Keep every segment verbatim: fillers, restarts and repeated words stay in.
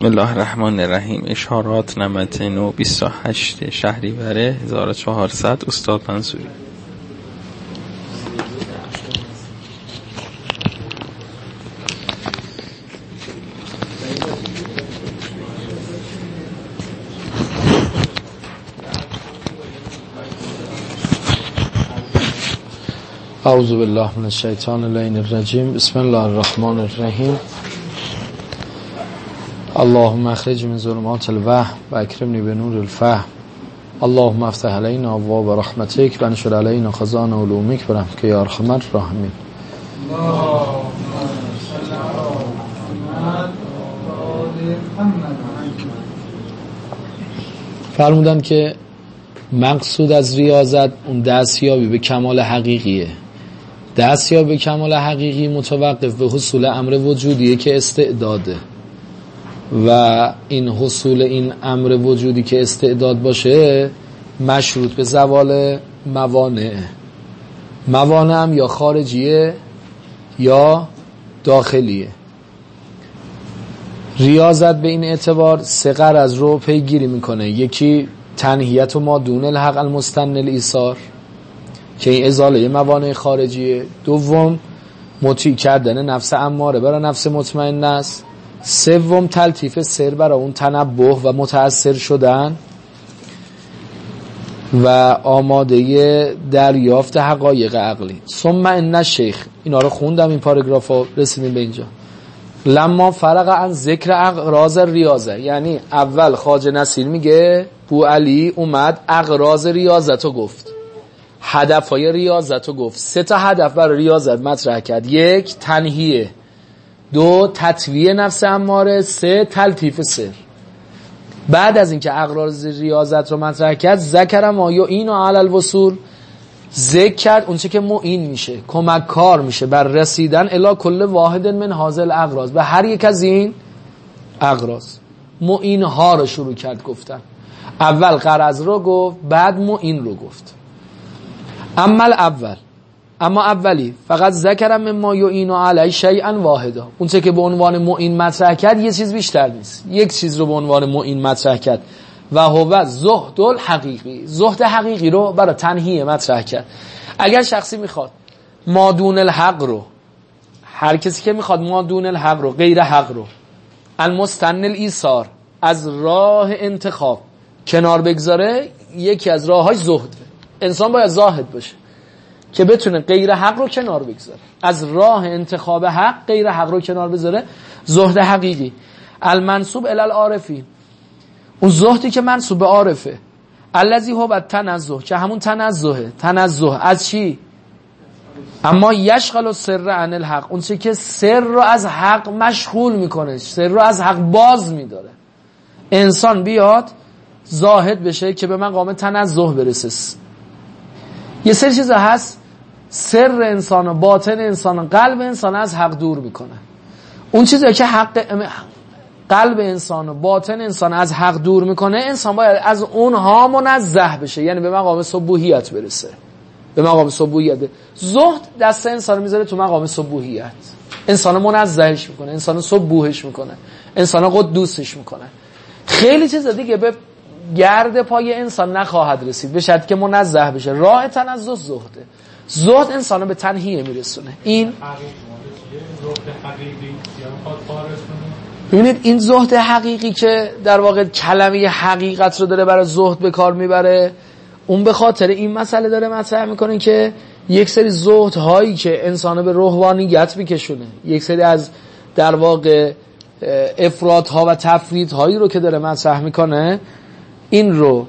بسم الله الرحمن الرحیم. اشارات نمت نو بیست و هشت شهریور هزار و چهارصد. استاد منصوری. اعوذ بالله من الشیطان اللعین الرجیم. بسم الله الرحمن الرحیم. اللهم اخرج من ظلمات الوهم و اکرمنی بنور الفهم. اللهم افتح علینا ابواب رحمتک و انشر علینا خزائن علومک برحمتک یا ارحم الراحمین. فرمودن که مقصود از ریاضت اون دستیابی به کمال حقیقیه. دستیابی به کمال حقیقی متوقف به حصول امر وجودیه که استعداده و این حصول این امر وجودی که استعداد باشه مشروط به زوال موانع. موانع هم یا خارجیه یا داخلیه. ریاضت به این اعتبار سه غرض رو پیگیری میکنه. یکی تنهیت و ما دون الحق المستن الایثار که این ازاله موانع خارجیه. دوم مطیع کردن نفس اماره برای نفس مطمئن است. سوم تلطیف سر برای اون تنبه و متأثر شدن و آماده دریافت حقایق عقلی. ثم ان الشیخ، اینا رو خوندم این پاراگرافو، رسیدیم به اینجا. لما فرق عن ذکر اغراض ریاضه، یعنی اول خواجه نصیر میگه بو علی اومد اغراض ریاضتو گفت، هدفهای ریاضتو گفت. سه تا هدف برای ریاضت مطرح کرد. یک تنهیه، دو تطویع نفس اماره، سه تلطیف سر. بعد از اینکه اغراض ریاضت رو مطرح کرد ذکر ما یعین علی الوصول، ذکر کرد اون چه که معین میشه، کمک کار میشه بر رسیدن الی کل واحد من هذه الاغراض، به هر یک از این اغراض. معین ها رو شروع کرد گفتن. اول غرض رو گفت، بعد معین رو گفت. اما اول اما اولی فقط ذکرم مما یعین علی شیئا واحدا، اون چه که به عنوان معین مطرح کرد یه چیز بیشتر نیست، یک چیز رو به عنوان معین مطرح کرد و هو زهد الحقیقی. زهد حقیقی رو برای تنهیه مطرح کرد. اگر شخصی میخواد ما دون الحق رو، هر کسی که میخواد ما دون الحق رو، غیر حق رو، المستن الایثار، از راه انتخاب کنار بگذاره، یکی از راههای زهد. انسان باید زاهد باشه که بتونه غیر حق رو کنار بگذاره، از راه انتخاب حق غیر حق رو کنار بذاره. زهد حقیقی المنسوب الی العارفین، اون زهدی که منسوب به عارفه. الذی هو التنزه، که همون تنزهه. تنزه از چی؟ اما یشغل السر عن الحق، اون چه که سر رو از حق مشغول میکنه، سر رو از حق باز میداره. انسان بیاد زاهد بشه که به مقام تنزه برسه. یه سری چیزا هست سر انسان، باطن انسان، قلب انسان از حق دور میکنه. اون چیزی که حق قلب انسان و باطن انسان از حق دور میکنه، انسان باید از اونها منزه بشه، یعنی به مقام سبوحیت برسه. به مقام سبوحیت. زهد دست انسان میذاره تو مقام سبوحیت، انسان منزهش میکنه، انسان سبوحش میکنه، انسان قدوسش میکنه. خیلی چیزا دیگه به گرد پای انسان نخواهد رسید به شرطی که منزه بشه. راه تنزه زهده. زهد انسانو به تنهیه میرسونه. این ببینید این زهد حقیقی که در واقع کلمه حقیقت رو داره برای زهد به کار میبره، اون به خاطر این مسئله داره مطرح میکنه که یک سری زهد هایی که انسانو به روحانیت میکشونه، یک سری از در واقع افراط ها و تفرید هایی رو که داره مطرح میکنه، این رو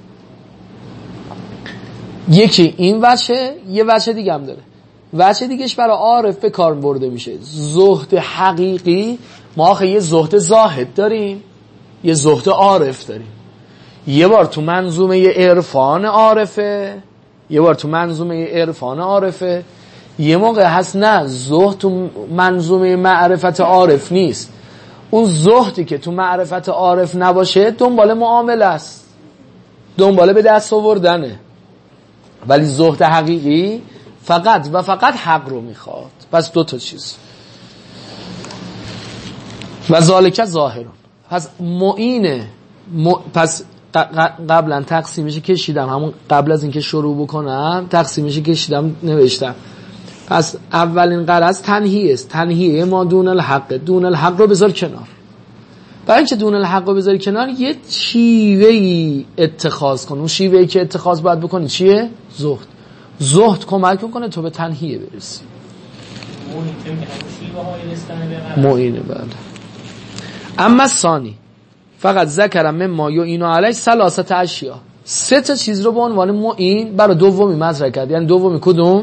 یکی این وجه، یه وجه دیگه هم داره. وجه دیگهش برای عارف به کار برده میشه. زهد حقیقی، ما آخه یه زهد زاهد داریم، یه زهد عارف داریم. یه بار تو منظومه عرفان عارفه، یه بار تو منظومه عرفان عارفه. یه موقع هست نه، زهد تو منظومه معرفت عارف نیست. اون زهدی که تو معرفت عارف نباشه دنبال معامله است، دنبال به دست آوردنه. ولی زهد حقیقی فقط و فقط حق رو میخواد. پس دو تا چیز. و ذالک ظاهرون، پس معینه م... پس قبلا تقسیمش کشیدم، همون قبل از اینکه شروع بکنم تقسیمش کشیدم نوشتم. پس اولین غرض تنهیه است، تنهیه ما دون الحق، دون الحق رو بذار کنار. برای اینکه دون الحق رو بذاری کنار یه شیوهی اتخاذ کن. اون شیوهی که اتخاذ باید بکنی چیه؟ زهد. زهد کمک میکنه تو به تنهیه برسی. معینه بله. اما ثانی فقط ذکرم من ما یو اینو علیه ثلاثه اشیا، سه تا چیز رو به عنوان معین برای دومی مطرح کرد. یعنی دومی کدوم؟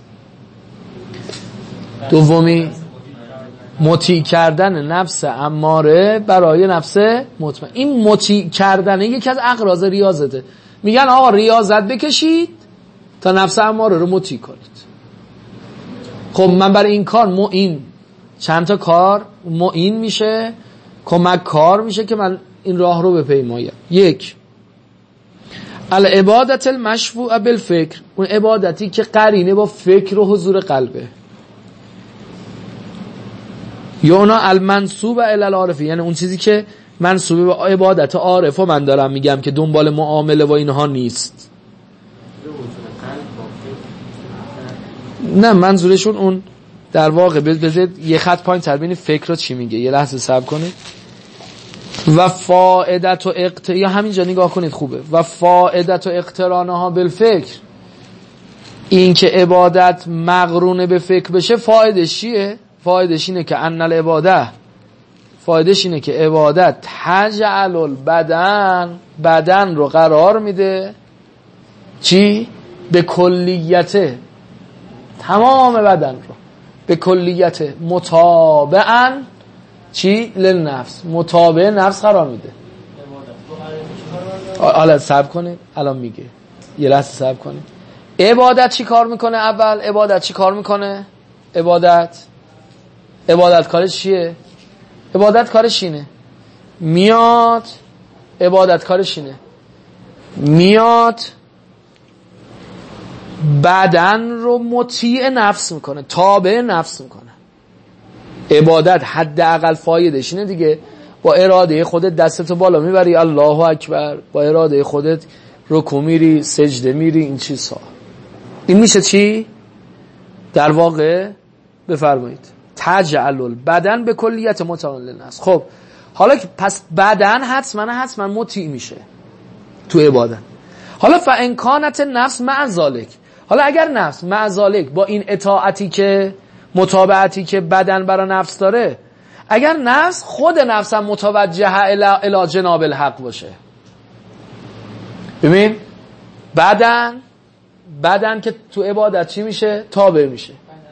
دومی مطیع کردن نفس اماره برای نفس مطمئن. این مطیع کردن یکی از اغراض ریاضته. میگن آقا ریاضت بکشید تا نفس اماره رو مطیع کنید. خب من برای این کار معین چند تا کار معین میشه، کمک کار میشه که من این راه رو بپیمایم. یک، العبادت المشفوع بالفکر، اون عبادتی که قرینه با فکر و حضور قلبه. یا اونا المنصوب الی العارف، یعنی اون چیزی که منصوب به عبادت عارف و من دارم میگم که دنبال معامله و اینها نیست. نه منظورشون اون در واقع بذارید یه خط پایین تر ببینید فکر رو چی میگه. یه لحظه صبر کنید. و فائدت و اقت... یا همینجا نگاه کنید خوبه. و فائدت و اقترانها بالفکر، این که عبادت مقرونه به فکر بشه فایدهش چیه؟ فایدهش اینه که ان العباده، فایدهش اینه که عبادت تجعل البدن، بدن رو قرار میده چی؟ به کلیته، تمام بدن رو به کلیت متابعاً چی؟ للنفس، متابع نفس قرار میده. حالا صبر کنید الان میگه، یه لحظه صبر کنید. عبادت چی کار میکنه؟ اول عبادت چی کار میکنه؟ عبادت عبادت کارش چیه؟ عبادت کارش اینه میاد عبادت کارش اینه میاد بدن رو مطیع نفس میکنه، تابع نفس میکنه. عبادت حداقل فایدهش اینه دیگه، با اراده خودت دستتو بالا میبری الله اکبر، با اراده خودت رکوع میری، سجده میری، این چیزها. این میشه چی؟ در واقع بفرمایید تجعل البدن به کلیت متعال للنفس. خب حالا که پس بدن حتما حتما مطیع میشه تو عبادت. حالا فان کانت نفس مع ذالک، حالا اگر نفس مع ذالک با این اطاعتی که متابعتی که بدن برای نفس داره، اگر نفس خود نفس هم متوجه الی جناب الحق باشه، ببین بدن بدن که تو عبادت چی میشه؟ تابع میشه.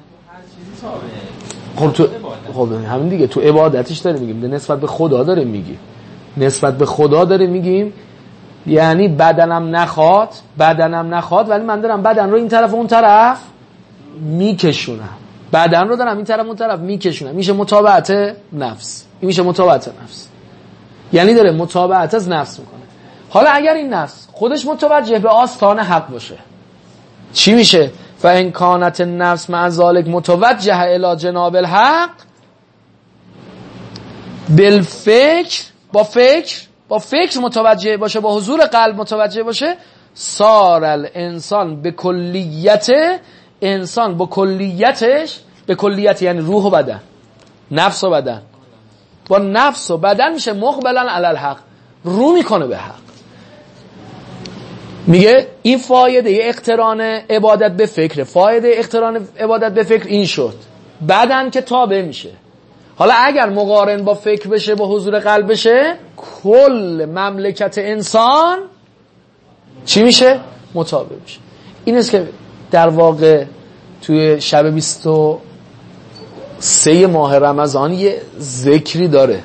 خب تو خب همین دیگه تو عبادتش داره میگیم، نسبت به خدا داره میگیم، نسبت به خدا داره میگیم. یعنی بدنم نخواد بدنم نخواد ولی من دارم بدن رو این طرف و اون طرف میکشونم، بدن رو دارم این طرف اون طرف میکشونم. میشه متابعت نفس، این میشه متابعت نفس، یعنی داره متابعت از نفس میکنه. حالا اگر این نفس خودش متوجه به آستان حق باشه چی میشه؟ فان کانت النفس مع ذلک متوجه الی جناب الحق بالفکر، با فکر با فکر متوجه باشه، با حضور قلب متوجه باشه، صار الانسان به کلیت، انسان با کلیتش، به کلیت یعنی روح و بدن، نفس و بدن، با نفس و بدن میشه مقبلا علی الحق، رو میکنه به حق. میگه این فایده اقتران عبادت به فکر، فایده اقتران عبادت به فکر این شد بدن که تابع میشه. حالا اگر مقارن با فکر بشه، با حضور قلب بشه، کل مملکت انسان چی میشه؟ متابع میشه. این است که در واقع توی شب بیست و سه ماه رمضان یه ذکری داره،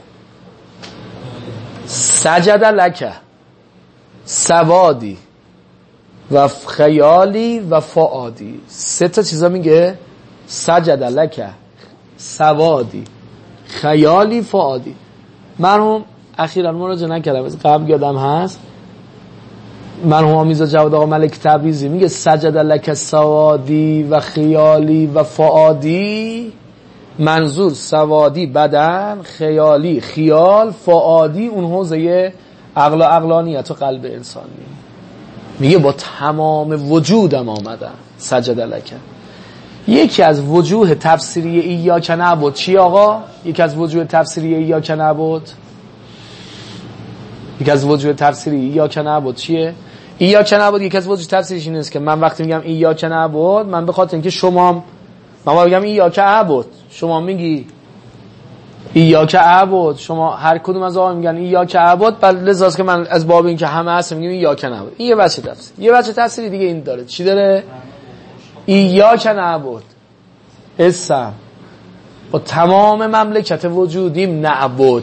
سجد لک سوادی و خیالی و فعادی. سه تا چیزا میگه، سجد لک سوادی خیالی فعادی. مرحوم اخیراً مراجعه نکردم، از قبل یادم هست، مرحوم آمیزا جواد آقا ملک تبریزی میگه سجد لک سوادی و خیالی و فعادی، منظور سوادی بدن، خیالی خیال، فؤادی اون حوزه عقل و عقلانیت و قلب انسانی. میگه با تمام وجودم آمدم سجد لک. یکی از وجوه تفسیری ایاک نعبد چی آقا؟ یکی از وجوه تفسیری ایاک نعبد یکی از وجوه تفسیری ایاک نعبد چیه؟ ایاک نعبد یکی از وجوه تفسیریش این است که من وقتی میگم ایاک نعبد، من به خاطر اینکه شما، من میگم ایاک نعبد، شما میگی ایاک نعبد، شما هر کدوم از آقا میگن ایاک نعبد، بعد لذاست که من از باب این که همه هست میگم ایاک نعبد. این یه بچه تفسیر. یه بچه تفسیری دیگه این داره. چی داره؟ ایاک نعبد اسم با تمام مملکت وجودیم نعبد.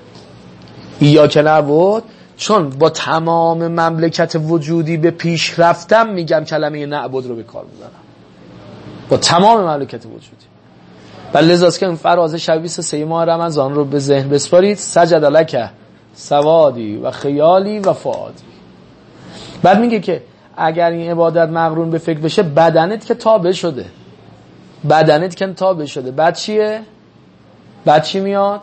ایاک نعبد چون با تمام مملکت وجودی به پیش رفتم میگم کلمه نعبد رو به کار میبرم، با تمام مملکت وجودی. و لذاست که این فراز شب بیست و سه ماه رمضان رو به ذهن بسپارید. سجد لک سوادی و خیالی و فؤادی. بعد میگه که اگر این عبادت مقرون به فکر بشه، بدنت که تابع شده، بدنت که تابع شده، بعد چیه؟ بعد چی میاد؟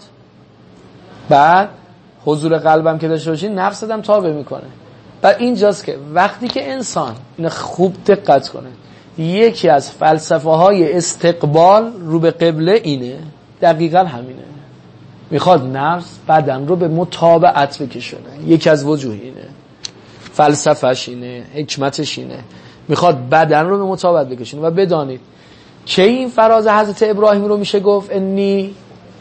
بعد حضور قلبم که داشته باشی، نفست هم تابع میکنه. بعد اینجاست که وقتی که انسان اینو خوب دقت کنه، یکی از فلسفه های استقبال رو به قبله اینه، دقیقا همینه. میخواد نفس بدن رو به مطابقت بکشونه. یکی از وجوه اینه، فلسفهش اینه، حکمتش اینه، میخواد بدن رو به مطابقت بکشونه. و بدانید که این فراز حضرت ابراهیم رو میشه گفت انی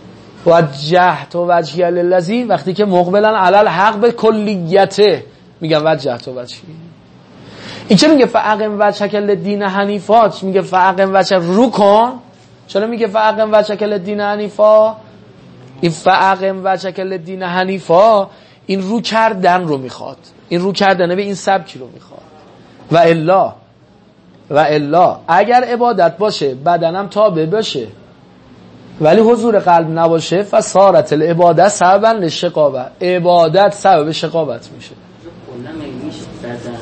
وجهت وجهی للذی، وقتی که مقبلا علی الحق به کلیته میگن وجهت وجهی. این چه میگه فاقم وجهک للدین حنیفا؟ میگه فاقم وجهک رو کن. چرا میگه فاقم وجهک للدین حنیفا؟ این فاقم وجهک للدین حنیفا این رو کردن رو میخواد، این رو کردن به این سبکی رو میخواد. و الا و الا اگر عبادت باشه بدنم تابع باشه ولی حضور قلب نباشه، فصارت العبادت سببا للشقاوت، عبادت سبب شقاوت میشه. کلا میشه بدن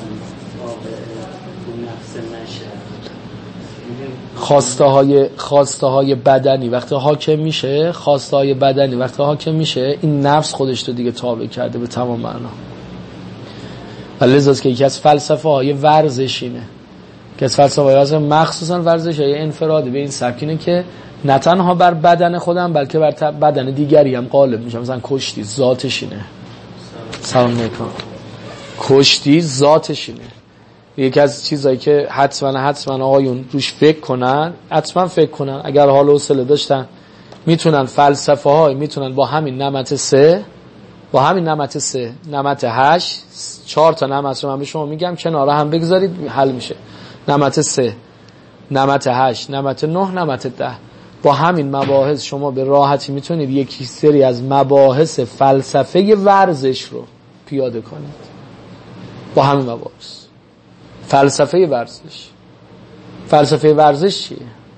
خواسته های خواسته های بدنی وقتی حاکم میشه، خواسته های بدنی وقتی حاکم میشه، این نفس خودش رو دیگه تابع کرده به تمام معنا. لذاست که یکی از فلسفه های ورزش اینه، که از فلسفه های ورزش مخصوصا ورزش های انفرادی به این سبکینه که نه تنها بر بدن خودم بلکه بر بدن دیگری هم غالب میشه. مثلا کشتی ذاتش اینه، سلام میکنم، کشتی ذاتش اینه. یکی از چیزایی که حتما حتما آقایون روش فکر کنن، حتما فکر کنن، اگر حال و حوصله داشتن میتونن فلسفه های میتونن با همین نمت سه، با همین نمت سه، نمت هشت، چهار تا نمت رو من به شما میگم کنار هم بگذارید حل میشه. نمت سه، نمت هشت، نمت نه، نمت ده. با همین مباحث شما به راحتی میتونید یک سری از مباحث فلسفه ورزش رو پیاده کنید. با همین مباحث فلسفه ورزش. فلسفه ورزش چیه؟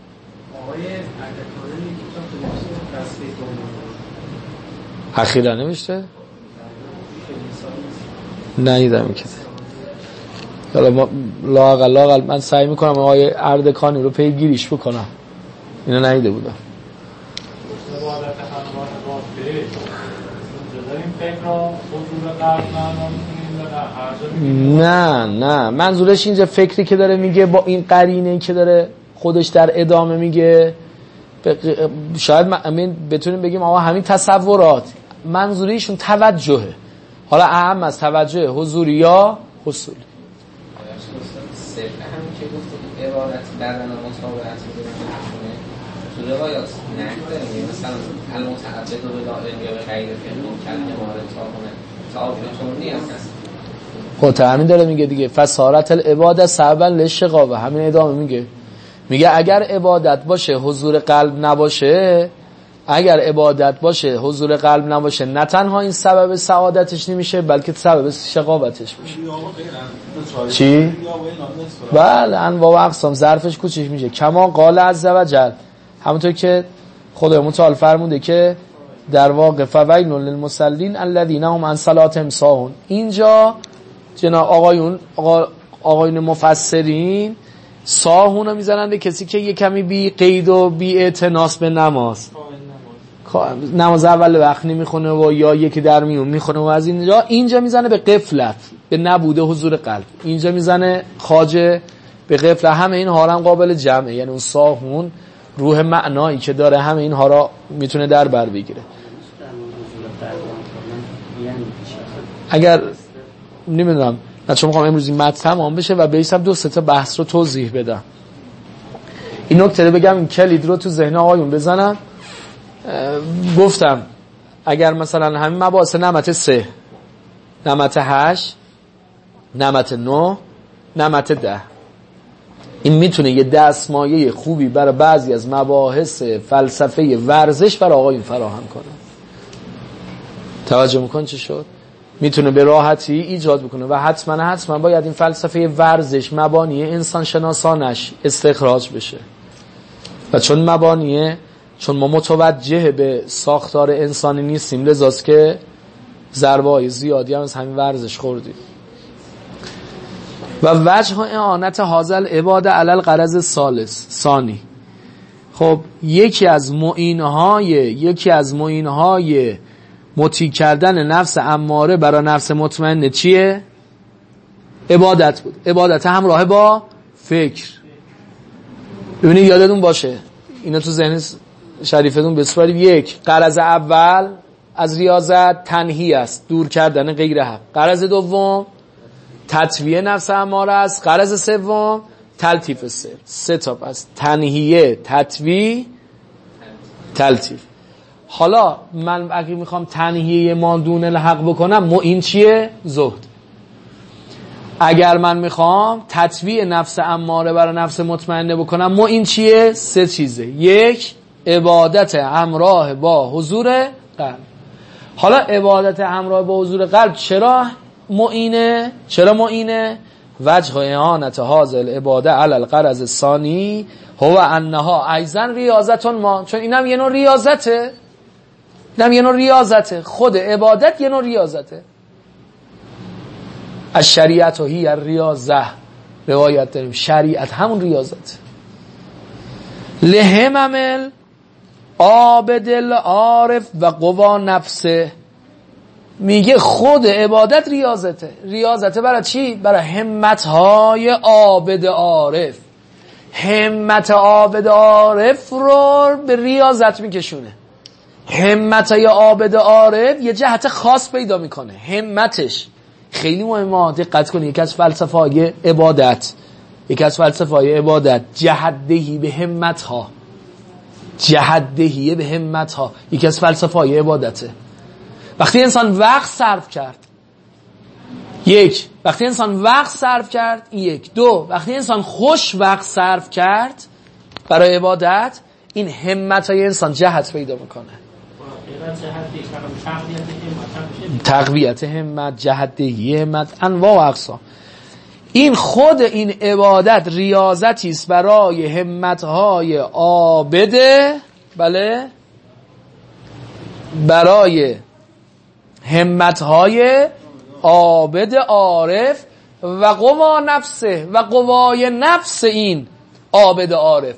اخیرا نمیشته؟ نیدم که حالا ما لااقل لااقل من سعی میکنم آقای اردکانی رو پیگیریش بکنم، اینو نیده بودم. نه نه منظورش اینجا فکری که داره میگه با این قرینه‌ای که داره خودش در ادامه میگه، شاید من بتونیم بگیم آقا همین تصورات منظوریشون توجهه. حالا اهم از توجه حضوری یا حصولی. صرف همین که گفتید عبارت بدن و مطابقت می‌کنه تو روایات نگذاریم، مثلا المتعبد و دائم یا به غیر فهم کلمه مارد تاهمه تعابیرتون نیست. خب همین داره میگه دیگه، فصارت العبادت سببا للشقاوه. همین ادامه میگه، میگه اگر عبادت باشه حضور قلب نباشه، اگر عبادت باشه حضور قلب نباشه، نه تنها این سبب سعادتش نمیشه بلکه سبب شقاوتش میشه. چی؟ بله انواع و اقسام، ظرفش کوچیک میشه. کما قال عز و جل، همونطور که خدای متعال فرموده که در واقع فویل للمصلین الذین هم عن صلاتهم ساهون. اینجا جناب آقایون آقا آقایون مفسرین ساهونو میزنن به کسی که یه کمی بی قید و بی اعتناس به نماز، نماز اول وقت نمیخونه و یا یکی در میون میخونه و از اینجا اینجا میزنه به غفلت، به نبوده حضور قلب. اینجا میزنه خواجه به غفلت. همه این ها هم قابل جمعه، یعنی اون ساهون روح معنایی که داره همه این ها را میتونه در بر بگیره. اگر نمیدونم نه چون میخوام امروز این متن تمام بشه و بیسم دو سه تا بحث رو توضیح بدم. این نکته رو بگم، این کلید رو تو ذهن آقایون بزنم. گفتم اگر مثلا همین مباحث نمت سه، نمت هشت، نمت نه، نمت ده، این میتونه یه دستمایه خوبی برای بعضی از مباحث فلسفه ورزش برای آقایون فراهم کنه. توجه میکن چی شد؟ میتونه به راحتی ایجاد بکنه و حتما حتما باید این فلسفه ورزش مبانی انسان شناسانش استخراج بشه. و چون مبانیه، چون ما متوجه به ساختار انسانی نیستیم، لذاست که ضربه‌های زیادی هم از همین ورزش خوردیم. و وجه اعانت حاصل عباده علی الغرض ثالث ثانی. خب یکی از معینهای یکی از معینهای مطیع کردن نفس اماره برای نفس مطمئنه چیه؟ عبادت بود. عبادت همراه با فکر. ببینید یادتون باشه اینا تو ذهن شریفتون بسپارید. یک، غرض اول از ریاضت تنهی است، دور کردن غیر حق. غرض دوم تطویع نفس اماره است. غرض سوم تلطیف سر. سه تا پس: تنهیه، تطویع، تلطیف. حالا من اگه میخوام تنهیه ما دون الحق بکنم، مو این چیه؟ زهد. اگر من میخوام تطویع نفس اماره برای نفس مطمئنه بکنم، مو این چیه؟ سه چیزه. یک، عبادت همراه با حضور قلب. حالا عبادت همراه با حضور قلب چرا معینه؟ چرا معینه؟ وجه اعانت حاصل عباده علی الغرض الثانی هو انها ایضا ریاضتون ما، چون اینم یه نوع ریاضته، اینم یه نوع ریاضته. خود عبادت یه نوع ریاضته. از شریعت و هی ریاضه روایت داریم، شریعت همون ریاضته. لهممل عابد العارف و قوا نفسه، میگه خود عبادت ریاضته. ریاضته برای چی؟ برای همتهای عابد عارف. همت عابد عارف رو به ریاضت میکشونه. همتهای عابد عارف یه جهت خاص پیدا میکنه. همتش خیلی مهمه، دقت کنید. یکی از فلسفه های عبادت یکی از فلسفه های عبادت جهدهی به همتها، جهدهی به همتها یکی از فلسفه های عبادته. وقتی انسان وقت صرف کرد، یک، وقتی انسان وقت صرف کرد، یک. دو، وقتی انسان خوش وقت صرف کرد برای عبادت، این همت های انسان جهت پیدا میکنه. تقویت همت، جهدهی همت، انواع و اقسام. این خود این عبادت ریاضتی است برای همتهای عابده، بله، برای همتهای عابد عارف و قوا نفسه و قوای نفس این عابد عارف،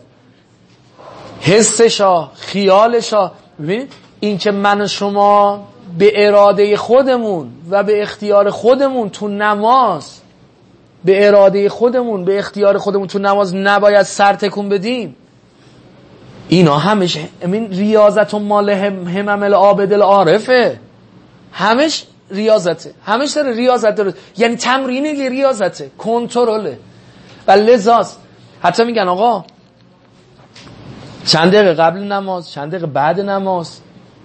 حسشا، خیالشا. ببینید این که من و شما به اراده خودمون و به اختیار خودمون تو نماز، به اراده خودمون به اختیار خودمون تو نماز نباید سر تکون بدیم، اینا همش همین ریاضت و مال هم همم العابد العارفه، همش ریاضته، همش داره ریاضت داره، یعنی تمرین ریاضته، کنترله. و لذاست حتی میگن آقا چند دقیقه قبل نماز، چند دقیقه بعد نماز،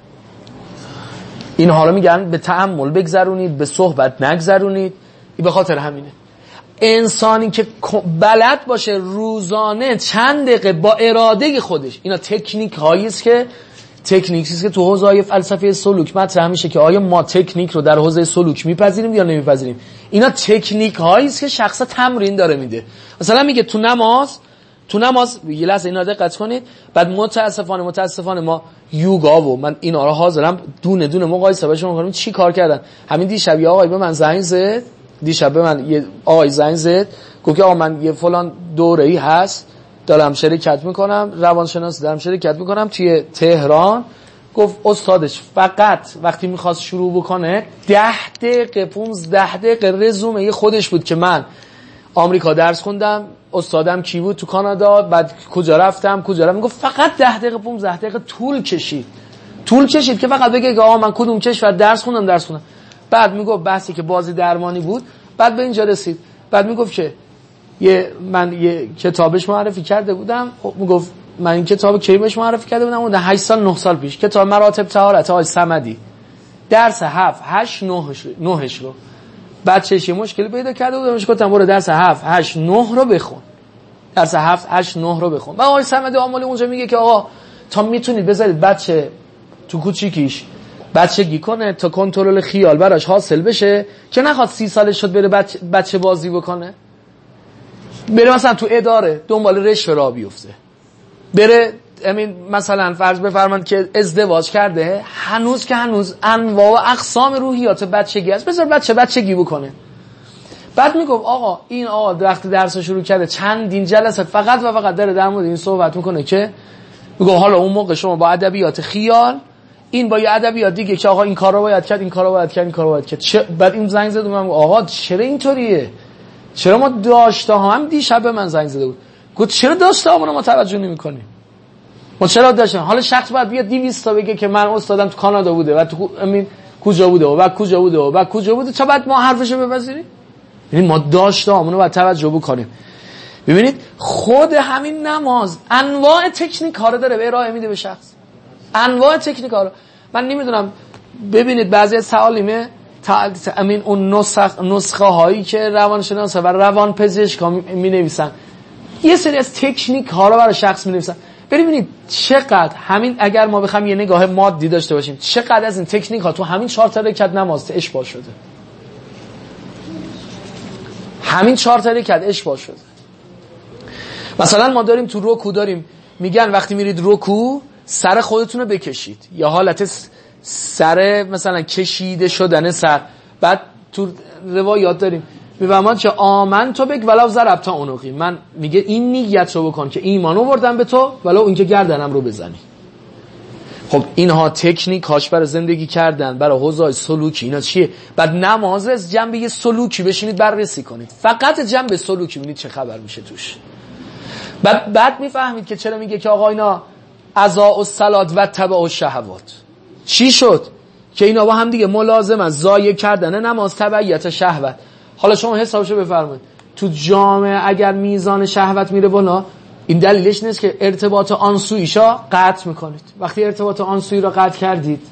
این حالا میگن به تأمل بگذرونید، به صحبت نگذرونید. این به خاطر همینه. انسانی که بلد باشه روزانه چند دقیقه با اراده خودش، اینا تکنیک هایی است که تکنیکی است که تو حوزه فلسفه سلوک مطرح میشه که آیا ما تکنیک رو در حوزه سلوک میپذیریم یا نمیپذیریم. اینا تکنیک هایی است که شخصا تمرین داره میده. مثلا میگه تو نماز تو نماز یه لحظه اینا دقت کنید. بعد متاسفانه متاسفانه ما یوگا و من اینا رو حاضرم دونه دونه مقایسه بهشون میکنم چی کار کردن. همین دیشب یه آقای به من زنگ زد، دیشب به من یه آقای زنگ زد گفت که آقا من یه فلان دوره‌ای هست دارم شرکت میکنم، روانشناسی دارم شرکت میکنم توی تهران. گفت استادش فقط وقتی میخواست شروع بکنه ده دقیقه پونزده دقیقه رزومه خودش بود که من آمریکا درس خوندم، استادم کی بود تو کانادا، بعد کجا رفتم کجا رفتم. میگفت فقط ده دقیقه پونزده دقیقه طول کشید طول کشید که فقط بگه که آقا من کدوم کشور درس خوندم درس خوندم. بعد میگفت بحثی که بازی درمانی بود، بعد به اینجا رسید. بعد میگفت که یه من یه کتابش معرفی کرده بودم. خب میگفت من این کتاب کی بهش معرفی کرده بودم؟ اون هشت سال نه سال پیش، کتاب مراتب طهارت آقای صمدی، درس هفت هشت نه رو. بعد چه مشکلی پیدا کرده بودم، بهش گفتم برو درس هفت هشت نه رو بخون، درس هفت هشت نه رو بخون. و آقای صمدی آمالی اونجا میگه که آقا تا میتونید بذارید بچه تو کوچیکیش بچگی کنه تا کنترل خیال براش حاصل بشه، که نخواد سی سالش شد بره بچه, بچه بازی بکنه، بره مثلا تو اداره دنبال رشوه راه بیفته، بره امین مثلا فرض بفرمایید که ازدواج کرده، هنوز که هنوز انواع و اقسام روحیات بچگی هست، بذار بچه بچگی بکنه. بعد میگفت آقا این آقا وقتی درس شروع کرده چندین جلسه فقط و فقط داره در مورد این صحبت میکنه که میگه حالا اون موقع شما با ادبیات خیال، این با یه ادبیات دیگه که آقا این کارو باید کرد این کارو باید کرد این کارو باید کرد. چه... بعد این زنگ زد من آقا چرا اینطوریه؟ چرا ما داشته هم دیشب به من زنگ زده بود گفت چرا داشته همون ما توجه نمی‌کنیم؟ ما چرا داشتن؟ حالا شخص باید بیاد دویست تا بگه که من استادم تو کانادا بوده و تو امین کجا بوده و بعد کجا بوده و بعد کجا بوده تا بعد ما حرفشو بپذیریم؟ یعنی ما داشته همون رو باید توجه بکنیم. ببینید خود همین نماز انواع تکنیک ها رو داره به ارائه میده به شخص، انواع تکنیک ها رو. من نمیدونم ببینید بعضی از تعالیمه امین اون نسخ نسخه هایی که روانشناسا و روانپزشکا می نویسن یه سری از تکنیک ها رو برای شخص می نویسن. ببینید چقدر همین اگر ما بخوام یه نگاه مادی داشته باشیم چقدر از این تکنیک ها تو همین چهار تا رکعت نماز اشباع شده، همین چهار تا رکعت اشباع شده. مثلا ما داریم تو رکوع داریم میگن وقتی میرید رکوع سر خودتون رو بکشید، یا حالت سر مثلا کشیده شدن سر. بعد تو روایات داریم میفهمن که آمن تو بک ولو ضربت عنقی، من میگه این نیت رو بکن که ایمان آوردم به تو ولو اینکه گردنم رو بزنی. خب اینها تکنیک هاش برای زندگی کردن، برای حوزه سلوکی، اینا چیه؟ بعد نماز از جنبه سلوکی بشینید بررسی کنید، فقط جنبه سلوکی ببینید چه خبر میشه توش. بعد بعد میفهمید که چرا میگه که آقا اینا عزاء الصلات و تبع الشهوات. چی شد که اینا با هم دیگه ملازم از ضایع کردن نماز، تبعیت شهوت. حالا شما حسابشو بفرمایید تو جامعه اگر میزان شهوت میره بالا، این دلیلش نیست که ارتباط آنسویشا قطع میکنید. وقتی ارتباط آنسویی رو قطع کردید،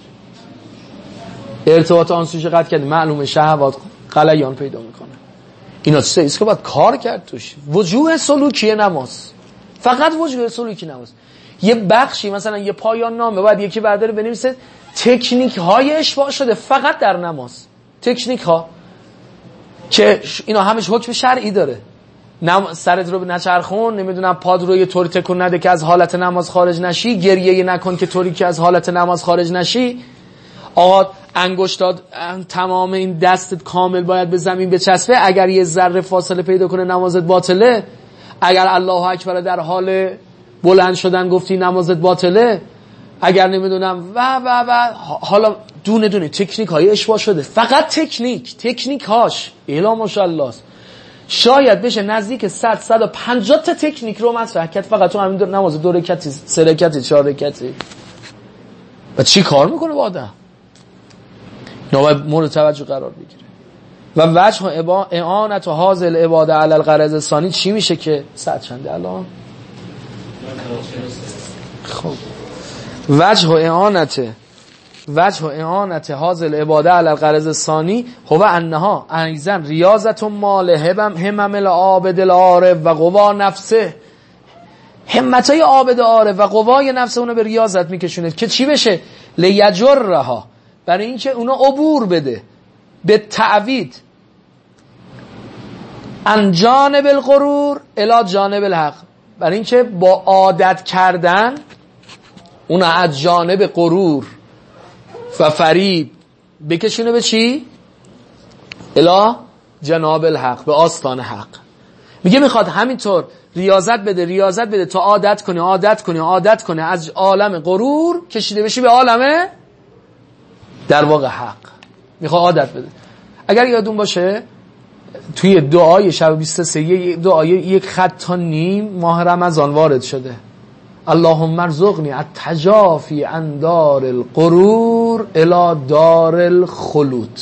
ارتباط آنسویش رو قطع کردید، معلومه شهوات غلیان پیدا میکنه. اینا چیزایی است که باید کار کرد توش. وجوه سلوکی نماز، فقط وجوه سلوکی نماز. یه بخشی مثلا یه پایان نامه باید یکی برداره بنویسه تکنیک های اشباع شده فقط در نماز، تکنیک ها که اینا همش حکم شرعی داره. نم... سرت رو نچرخون، نمیدونم پاد رو یه طوری تکون نده که از حالت نماز خارج نشی، گریه نکن که طوری که از حالت نماز خارج نشی، آقا انگشتات تمام این دستت کامل باید به زمین بچسبه، اگر یه ذره فاصله پیدا کنه نمازت باطله، اگر الله اکبر در حال بلند شدن گفتی نمازت باطله، اگر نمیدونم و و و حالا دونه دونه تکنیک های اشباع شده، فقط تکنیک تکنیک هاش الا ماشاءالله شاید بشه نزدیک صد صد و پنجاه تا تکنیک رو مطرح کرد فقط تو همین نماز دو رکعتی، سه رکعتی، چهار رکعتی. و چی کار میکنه با آدم؟ نوبت مورد توجه قرار بگیره. و وجه اعانت و حاضر عباده علی الغرض الثانی چی میشه که صد چنده الان؟ خب وجه اعانت وجه اعانت حاضر عباده علی الغرض الثانی هو انها ایضا ریاضت مال همم همم العابد العارف و قوا نفسه. همتای عابد عارف و قوای نفس اونو به ریاضت میکشونه که چی بشه؟ لیجرها، برای اینکه اونا عبور بده به تعوید ان جانب الغرور الی جانب الحق، برای اینکه با عادت کردن اونا از جانب غرور و فریب بکشونه به چی؟ الی جناب الحق، به آستان حق. میگه میخواد همینطور ریاضت بده ریاضت بده تا عادت کنی عادت کنی عادت کنی از عالم غرور کشیده بشی به عالم در واقع حق. میخواد عادت بده. اگر یادون باشه توی دعای شب بیست و سه یه دعای یک خط تا نیم ماه رمضان وارد شده. اللهم ارزقنی التجافی عن دار الغرور الی دار الخلود.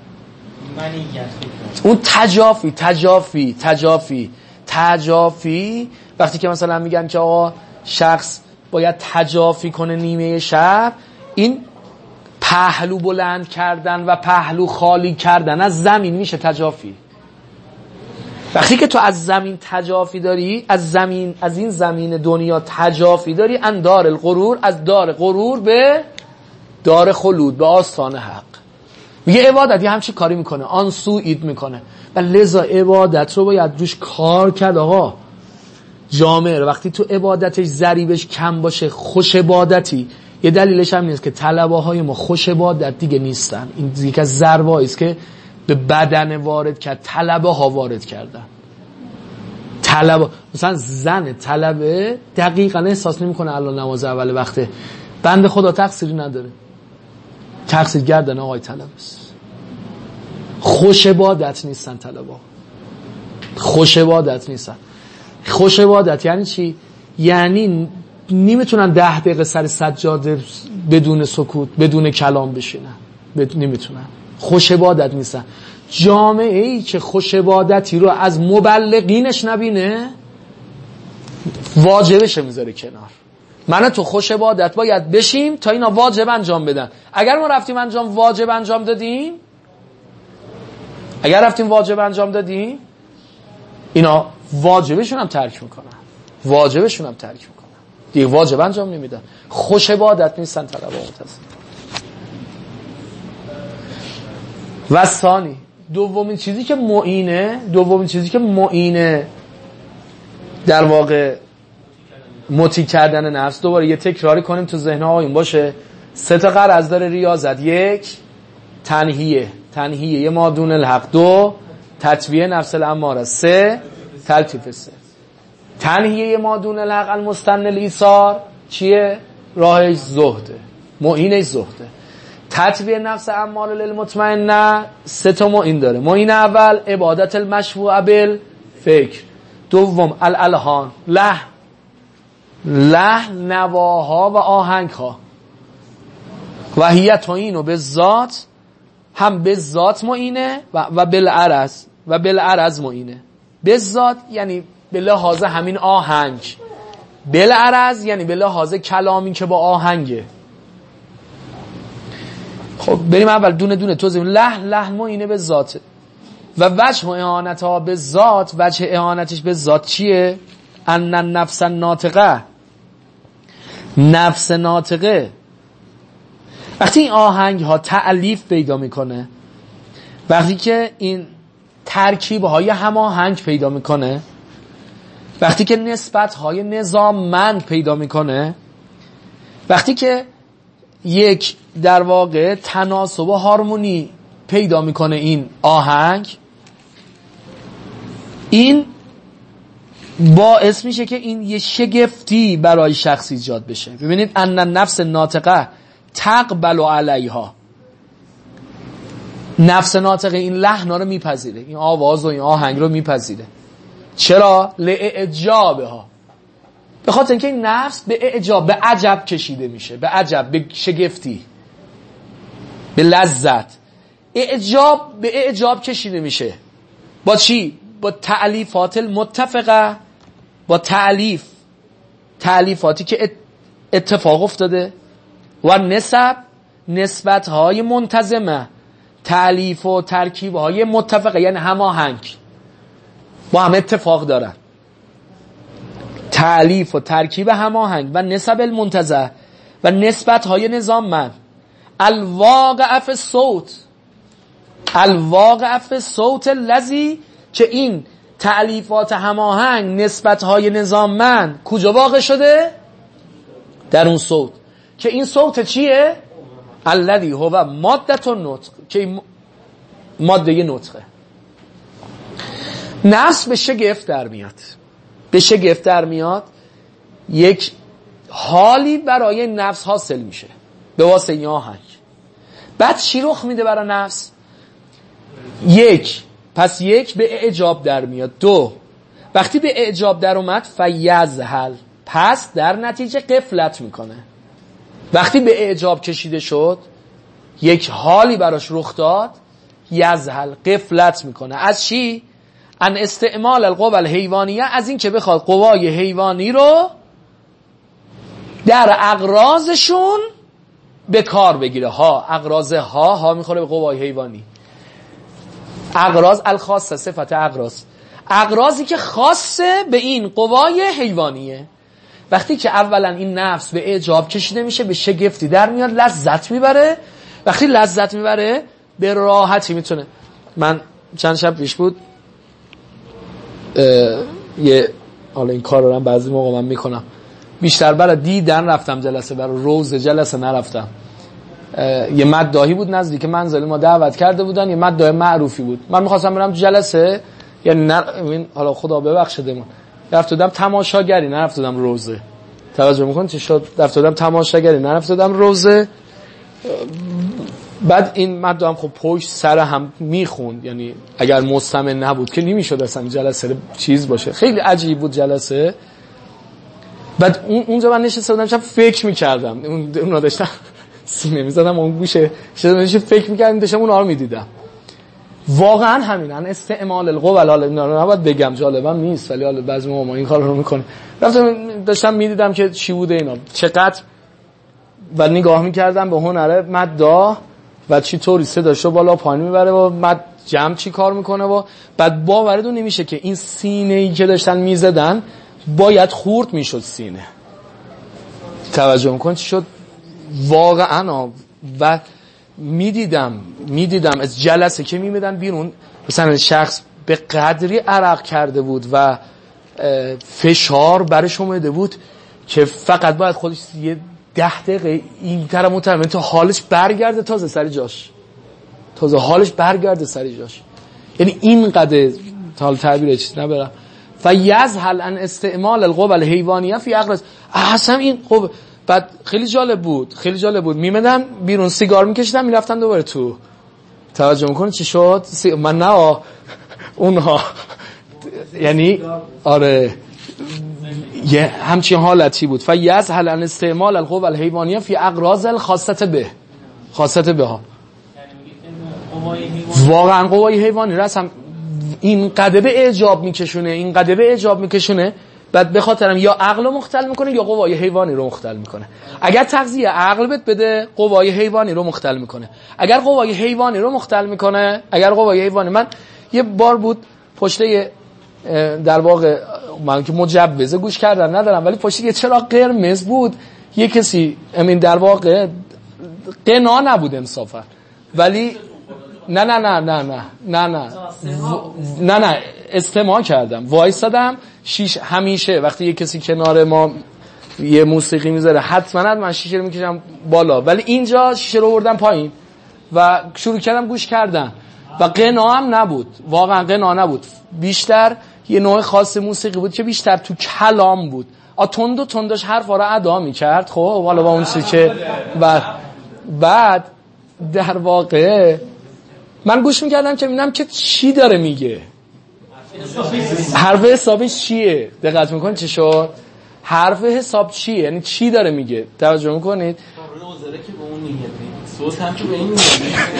اون تجافی تجافی تجافی تجافی وقتی که مثلا میگن که آقا شخص باید تجافی کنه نیمه شب، این پهلو بلند کردن و پهلو خالی کردن از زمین میشه تجافی. وقتی که تو از زمین تجافی داری، از زمین از این زمین دنیا تجافی داری، ان دار الغرور، از دار غرور به دار خلود، به آستان حق. میگه عبادت یه همچین کاری میکنه، آن سو اید میکنه و لذا عبادت رو باید روش کار کرد. آقا جامعه رو وقتی تو عبادتش ضریبش کم باشه، خوش عبادتی، یه دلیلش هم نیست که طلبه های ما خوش عبادت دیگه نیستن. این یکی از ضربایی است که به بدن وارد کرد، طلبه ها وارد کردن. طلبه مثلا زن طلبه دقیقاً احساس نمیکنه الان نماز اول وقته، بنده خدا تقصیری نداره، تقصیر گردن آقای طلبه است. خوش عبادت نیستن طلبه، خوش عبادت نیستن. خوش عبادت یعنی چی؟ یعنی نمیتونن ده دقیقه سر سجاده بدون سکوت بدون کلام بشینن، نمیتونن. خوش عبادت نیستن. جامعه ای که خوش عبادتی رو از مبلغینش نبینه واجبش میذاره کنار. من تو خوش عبادت باید بشیم تا اینا واجب انجام بدن. اگر ما رفتیم انجام واجب انجام دادیم اگر رفتیم واجب انجام دادیم اینا واجبشون هم ترک میکنن، واجبشون هم ترک میکنن دیگه، واجب انجام نمیدن. خوش عبادت نیستن طلبه متصل. و ثانی دومین چیزی که معینه دومین چیزی که معینه در واقع مطیع کردن نفس، دوباره یه تکراری کنیم تو ذهن آقایون باشه، سه تا غرض داره ریاضت. یک، تنهیه تنهیه یه ما دون الحق. دو، تطبیع نفس الاماره. سه، تلطیف. سه، تنهیه ما دون الحق المستن الایثار چیه؟ راهش زهده، معینش زهده. تطبیع نفس اماره للمطمئنه سه تا معین داره. معین اول عبادت المشفوع بالفکر. دوم الالحان، لحن لحن نواها و آهنگها. و هی تعین و به ذات، هم به ذات معینه و و بالعرض و بالعرض معینه. به ذات یعنی به لحاظ همین آهنگ، بالعرض یعنی به لحاظ کلامی که با آهنگه. خب بریم اول دونه دونه توضیح. لحن لحن معینه به ذات و وجه اعانتها به ذات. وجه اعانتش به ذات چیه؟ ان النفس الناطقه، نفس ناطقه وقتی این آهنگ ها تألیف پیدا میکنه، وقتی که این ترکیب های هماهنگ پیدا میکنه، وقتی که نسبت های نظاممند پیدا میکنه، وقتی که یک در واقع تناسب و هارمونی پیدا میکنه این آهنگ، این باعث میشه که این یه شگفتی برای شخص ایجاد بشه. ببینید ان النفس ناطقه تقبل علیها، نفس ناطقه این لحن رو میپذیره، این آواز و این آهنگ رو میپذیره. چرا؟ لاعجابها، به خاطر اینکه این نفس به اعجاب، به عجب کشیده میشه، به عجب، به شگفتی، به لذت. اعجاب به اعجاب کشیده میشه با چی؟ با تألیفات المتفقه، با تألیف تألیفاتی که اتفاق افتاده، و نسب نسبت های منتظمه، تألیف و ترکیب های متفقه یعنی هماهنگ، با هم اتفاق دارن. تألیف و ترکیب هماهنگ و نسب المنتظم و نسبت های نظاممند. الواقع فی الصوت، الواقع فی الصوت الذی، که این تألیفات هماهنگ، نسبت های نظاممند کجا واقع شده؟ در اون صوت، که این صوت چیه؟ الذی هو ماده النطق، که این ماده نطقه. نفس به شگفت در میاد، به شگفت در میاد، یک حالی برای نفس حاصل میشه به واسطه این آهنگ. بعد چی رخ میده برای نفس؟ یک، پس یک به اعجاب در میاد. دو، وقتی به اعجاب در اومد فیزهل، پس در نتیجه غفلت میکنه. وقتی به اعجاب کشیده شد، یک حالی براش رخ داد، یزهل، غفلت میکنه. از چی؟ ان استعمال القوى الحیوانیه، از این که بخواد قوای حیوانی رو در اغراضشون به کار بگیره. ها، اغراض ها ها میخوره به قوای حیوانی. اغراض الخاصه، صفت اغراض، اغراضی که خاصه به این قوای حیوانیه. وقتی که اولا این نفس به اعجاب کشیده میشه، به شگفتی در میاد، لذت میبره. وقتی لذت میبره به راحتی میتونه. من چند شب پیش بود یه حالا این کار رو هم بعضی موقع من میکنم، بیشتر برای دیدن رفتم جلسه، برای روز جلسه نرفتم. یه مداحی بود نزدیک منزل ما دعوت کرده بودن، یه مداح معروفی بود. من میخواستم برم جلسه، یعنی نر... حالا خدا ببخشیدمون، رفتم تماشاگری، نرفتم روزه. توجه میکنید چی شد؟ رفتم تماشاگری، نرفتم روزه. بعد این مداح هم خب پشت سر هم میخوند، یعنی اگر مستمع نبود که نمیشد اصلا جلسه چیز باشه. خیلی عجیب بود جلسه. بعد اون اونجا من نشسته بودم، شب فکر میکردم، اون اون داشتم سینه میزدم اون گوشه، شدم فکر میکردم، داشتم اونها رو میدیدم. واقعا همینن استعمال القوى. حالا اینا نباید بگم، جالبم نیست، ولی حالا بعضی موقع ما این کار رو میکنیم. رفتم داشتم میدیدم که چی بوده اینا، چقدر، و نگاه میکردم به هنره مداح و چی طوری صداشو بالا پایین میبره و مد جمع چی کار میکنه. و بعد باوردون نمیشه که این سینه ای که داشتن میزدن باید خورد میشد سینه. توجه میکن چی شد واقعا. و میدیدم میدیدم از جلسه که میمدن بیرون، مثلا شخص به قدری عرق کرده بود و فشار برش اومده بود که فقط باید خودش یه ده دقیقه این طرف مترمه تا حالش برگرده تازه سر جاش، تازه حالش برگرده سر جاش. یعنی این قدر حال تعبیر چیز نبرم. فیزهل ان استعمال القوى الحیوانیه فی اغراض. اصلا این قوه. بعد خیلی جالب بود، خیلی جالب بود. میمدن بیرون سیگار میکشیدن، میرفتن دوباره تو. توجه میکنه چی شد؟ سی... من نه اونها یعنی آره یه همچین حالتی بود. فیزهل ان استعمال القوى الحیوانیه فی اغراض الخاصه به، خاصه به ها، واقعا قوای حیوانی رسم این قدر به اعجاب میکشونه، این قدر به اعجاب میکشونه. بعد به خاطرم یا عقل رو مختل میکنه یا قوای حیوانی رو مختل میکنه. اگر تغذیه عقل بهت بده، قوای حیوانی رو مختل میکنه. اگر قوای حیوانی رو مختل میکنه، اگر قوای حیوانی، من یه بار بود پشته در واقع من که مجوزه گوش کردن ندارم، ولی پشته یه چراغ قرمز بود، یه کسی امین در واقع قنا نبود انصافا، ولی نه نه نه نه نه نه نه نه نه استماع کردم، وایسادم. شیش همیشه وقتی یه کسی کنار ما یه موسیقی میذاره حتما من شیشه رو میکشم بالا، ولی اینجا شیشه رو بردم پایین و شروع کردم گوش کردن و قنا هم نبود، واقعا قنا نبود. بیشتر یه نوع خاص موسیقی بود که بیشتر تو کلام بود، آ تند و تندش حرفا رو ادا میکرد. خب حالا با اون چیزی که بعد بعد در واقع من گوش میکردم که ببینم که چی داره میگه، حرف حسابش چیه. دقت میکنید چی شد؟ حرف حساب چیه، یعنی چی داره میگه. توجه میکنید روزره که به اون میگه، صوت هم که به این میگه.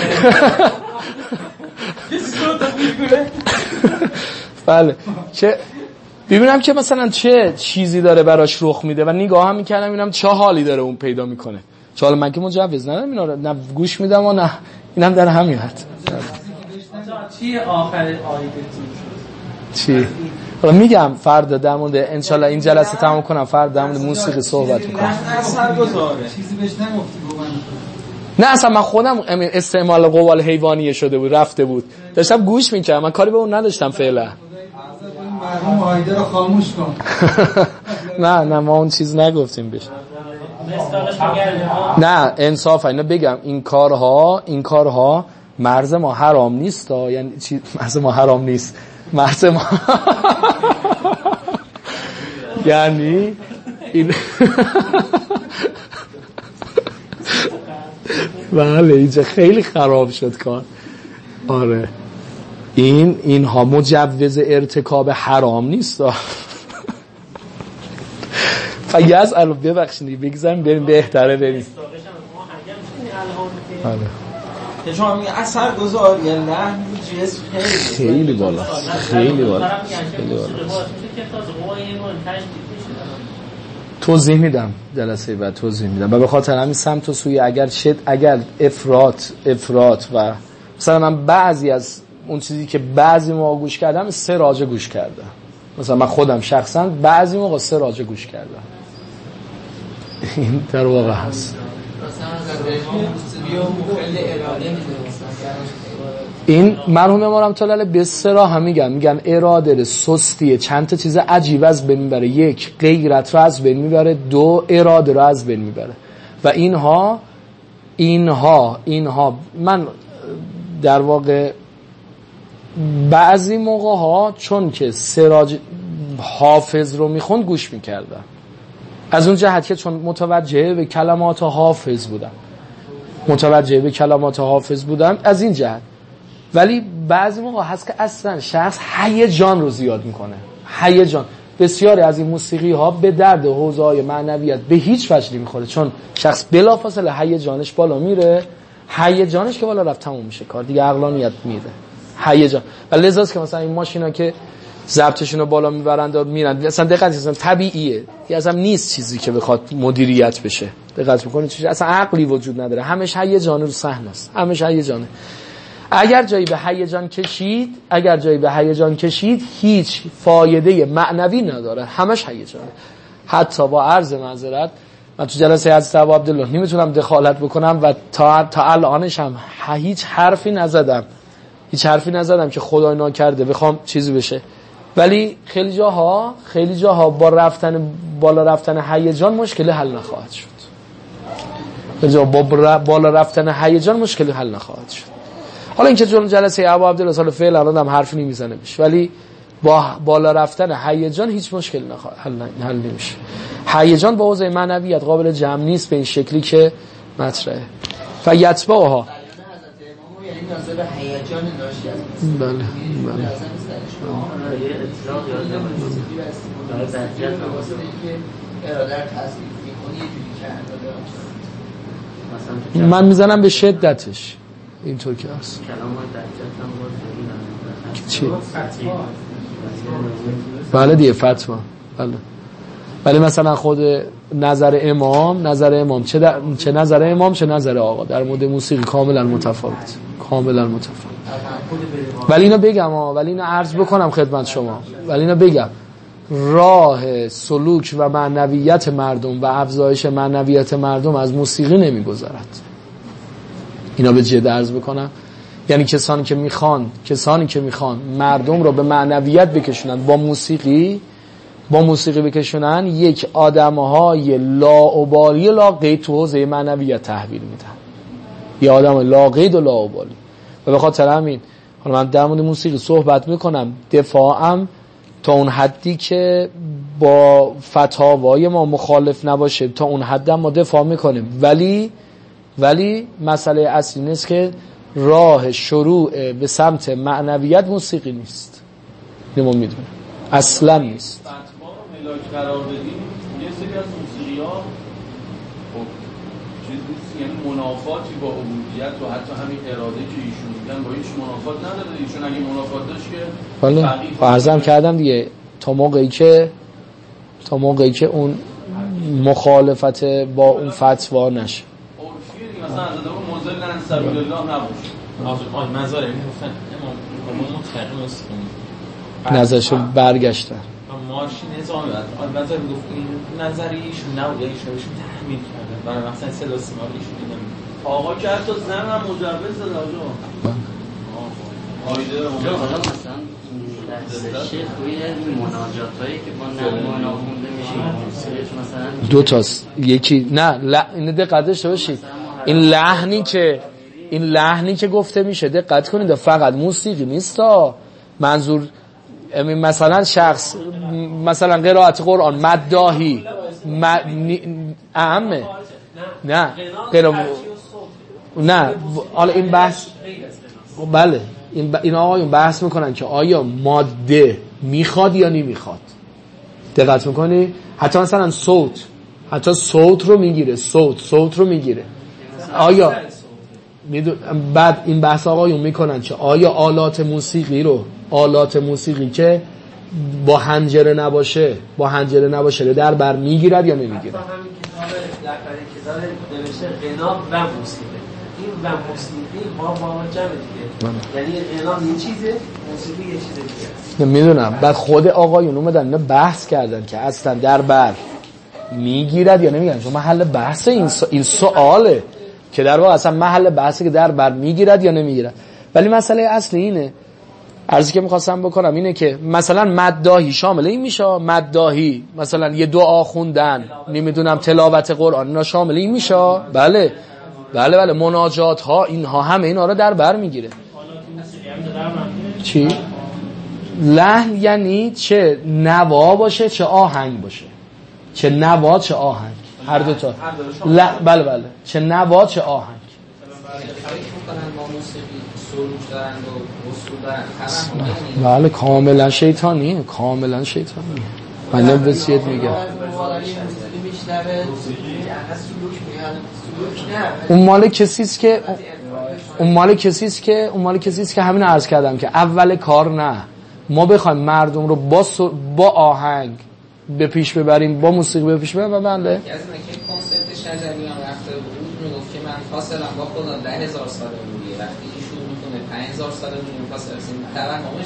بله چه ببینم که مثلا چه چیزی داره براش رخ میده و نگاه هم میکردم ببینم چه حالی داره اون پیدا میکنه. چون حالا من که مجوز ندارم اینا رو نه گوش میدم و نه اینم در همین حد. چی آخر آیه چی؟ حالا میگم فردا در مورد انشالله این جلسه تمام کنم، فردا در مورد موسیقی صحبت میکنم. چیزی بهش نگفتی گفتم. نه اصلا من خودم استعمال قوای حیوانی شده بود، رفته بود، داشتم گوش میکردم، من کاری به اون نداشتم فعلا. مرحوم هایده رو خاموش کن. نه نه ما اون چیز نگفتیم بهش. نه انصافا اینو بگم، این کارها این کارها مرز ما حرام نیست، یعنی چی مرز ما حرام نیست؟ محض ما یعنی این بله اینجا خیلی خراب شد کار. آره این اینها مجوز ارتکاب حرام نیست. فیاض الو ببخشید بگذاریم بریم بهتره بریم. آره شما میگه اثر گذار یا نه خیلی بالا خیلی بالا خیلی بالا. توضیح میدم جلسه بعد توضیح میدم و به خاطر همین سمت و سوی اگر شد اگر افراط افراط و مثلا من بعضی از اون چیزی که بعضی موقع گوش کردم سه راجع گوش کردم، مثلا من خودم شخصا بعضی موقع سه راجع گوش کردم. این در واقع هست. این مرحوم امام طلال به سرا هم میگن میگن اراده سستیه، چند تا چیز عجیب از بین میبره. یک غیرت رو از بین میبره، دو اراده رو از بین میبره. و اینها اینها اینها من در واقع بعضی موقع ها چون که سراج حافظ رو میخوند گوش میکردم از اون جهت که چون متوجه به کلمات حافظ بودم متوجه به کلمات حافظ بودم از این جهت. ولی بعضی موقع هست که اصلا شخص هیجان رو زیاد میکنه. هیجان بسیاری از این موسیقی ها به درد حوزه های معنویت به هیچ وجه نمیخوره، چون شخص بلافاصله هیجانش بالا میره. هیجانش که بالا رفت تموم میشه کار دیگه، عقلانیت میره هیجان. و لذاست که مثلا این ماشینا که ضبطشون رو بالا میبرند و میرن اصلا دقت اصلا طبیعیه، یه اصلا نیست چیزی که بخواد مدیریت بشه. دقت میکنید چیزی اصلا عقلی وجود نداره، همش هیجان رو صحنه است، همش هیجانه. اگر جایی به هیجان کشید اگر جایی به هیجان کشید هیچ فایده معنوی نداره، همش هیجانه. حتی با عرض معذرت من تو جلسه حضرت ابو عبدالله نمیتونم دخالت بکنم و تا تا الانش هم هیچ حرفی نزدم هیچ حرفی نزدم که خدای ناکرده بخوام چیزی بشه. ولی خیلی جاها خیلی جاها با رفتن بالا رفتن هیجان مشکل حل نخواهد شد. خیلی جاها با بالا رفتن هیجان مشکل حل نخواهد شد. حالا اینکه جلوی جلسه ابو عبدالله سال فعل الان هم حرفی نمیزنه بش، ولی با بالا رفتن هیجان هیچ مشکل نخواهد حل حل نمیشه. هیجان با حوزه معنویت قابل جمع نیست به این شکلی که مطرحه. فیتبعها یعنی ناظر به هیجان ناشی از بله بله من میزنم به شدتش اینطور که هست. چی؟ بله دیگه فتوا. بله ولی مثلا خود نظر امام نظر امام چه, در... چه نظر امام چه نظر آقا در مورد موسیقی کاملا متفاوت کاملا متفاوت. ولی اینو بگم ها ولی اینو عرض بکنم خدمت شما ولی اینو بگم راه سلوک و معنویت مردم و افزایش معنویت مردم از موسیقی نمیگذرد. اینا به جد عرض بکنم. یعنی کسانی که میخوان کسانی که میخوان مردم رو به معنویت بکشونن با موسیقی با موسیقی بکشونن یک آدمهای لاابالی لاقید تو حوزه معنویت تحویل میدن. یه آدم لاقید و لاابالی. و به خاطر همین حالا من در مورد موسیقی صحبت میکنم دفاعم تا اون حدی که با فتاوای ما مخالف نباشه تا اون حد ما دفاع میکنیم. ولی ولی مسئله اصلی نیست که راه شروع به سمت معنویت موسیقی نیست. اینو ما میدونیم اصلا نیست. فتوا رو ملاک قرار بدیم یه سری از موسیقی‌ها خب چیزی یعنی منافاتی با عبودیت و حتی همین اراده که ایشون میگن با هیچ منافات نداره. ایشون اگه منافات داشت که بله عرضم کردم دیگه تا موقعی که تا موقعی که اون مخالفت با اون فتوا نشه مثلا از ادامه موزل لن سبیل الله نباشه. آن منظره این گفتن امام متقیم است نظرشو برگشتن مارشی نظام بعد منظر میگفت این نظری ایشون نبود ایشون ایشون تحمیل کرده برای مثلا سلا سیما ایشون دیدم آقا که حتی زن هم مجوز داده آقا آیده حالا مثلا درس شیخ روی مناجاتایی که با نغمه ناخونده میشه مثلا دو تاست یکی نه لا این دقت داشته باشید این لحنی که این لحنی که گفته میشه دقت کنید فقط موسیقی نیست. منظور مثلا شخص مثلا قرائت قرآن مداهی اهمه نه غیر نه حالا این بحث بله این ب... این آقایون بحث میکنن که آیا ماده میخواد یا نمیخواد. دقت میکنی حتی مثلا صوت حتی صوت رو میگیره صوت صوت رو میگیره آیا میدون بعد این بحث آقایون میکنن که آیا آلات موسیقی رو آلات موسیقی که با حنجره نباشه با حنجره نباشه در بر میگیرد یا نمیگیرد. همین کتاب در کتاب نوشته غنا و موسیقی این و موسیقی با با جمع دیگه یعنی غنا یه چیزه موسیقی یه چیز دیگه میدونم. بعد خود آقایون اومدن نه بحث کردن که اصلا در بر میگیرد یا نمیگیرد. چون محل بحث این س... این سواله که در واقع اصلا محل بحثی که در بر میگیرد یا نمیگیرد. ولی مسئله اصلی اینه عرضی که میخواستم بکنم اینه که مثلا مداهی شامل این میشه مداهی مثلا یه دعا خوندن نمیدونم تلاوت قرآن اینا شامل این میشه بله بله بله مناجات ها اینها همه اینا رو در بر میگیره. چی؟ لحن یعنی چه نوا باشه چه آهنگ باشه چه نوا چه آهنگ هر دو تا ل... بله بله چه نوا چه آهنگ بله کاملا شیطانی کاملا شیطانی من نبسیت میگم اون مال کسیست که اون مال کسیست که اون مال کسیست که همین عرض کردم که اول کار نه ما بخوایم مردم رو با سر... با آهنگ به پیش ببریم با موسیقی به پیش ببریم. بله از اینکه کنسرت شجریان رفته بود میگفت که من فاصلم با خدا ده هزار ساله بودی وقتی ایشون میکنه پنج هزار ساله بودیم فاصله سیم توهمشه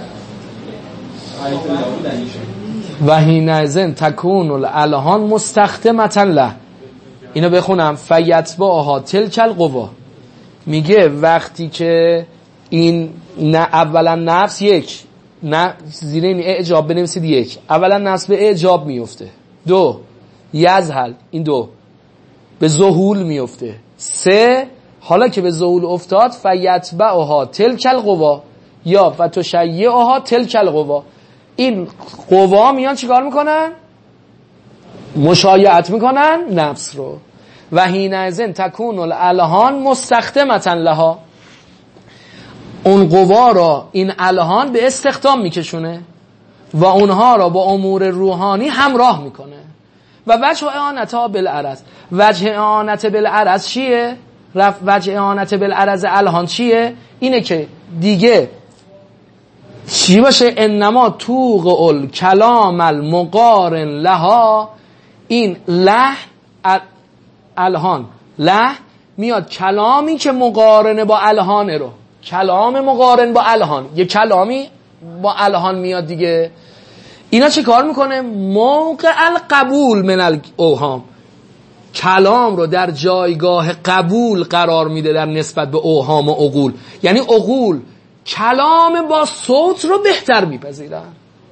دیگه و حینئذ تکون الالحان مستخدمة له. اینو بخونم فیتبعها تلک القوا. میگه وقتی که این نه اولا نفس یک نه زیر این اعجاب بنویسید یک اولا نفس به اعجاب میفته دو یزهل این دو به ذهول میفته سه حالا که به ذهول افتاد فیتبعها تلک القوا یا فتشیعها تلک القوا. این قوا میان چیکار میکنن؟ مشایعت میکنن نفس رو. و حینئذ تکون الالحان مستخدمة لها. اون قوا را این الحان به استخدام میکشونه و اونها را با امور روحانی همراه میکنه. و وجه اعانتها بالعرض. وجه اعانت بالعرض چیه؟ وجه اعانت بالعرض الحان چیه؟ اینه که دیگه چی باشه؟ انما توق الکلام المقارن لها. این لحن الحان لحن میاد کلامی که مقارنه با الحانه رو کلام مقارن با الحان یه کلامی با الحان میاد دیگه. اینا چه کار میکنه؟ موقع القبول من الاوهام کلام رو در جایگاه قبول قرار میده در نسبت به اوهام و عقول. یعنی عقول کلام با صوت رو بهتر میپذیرن.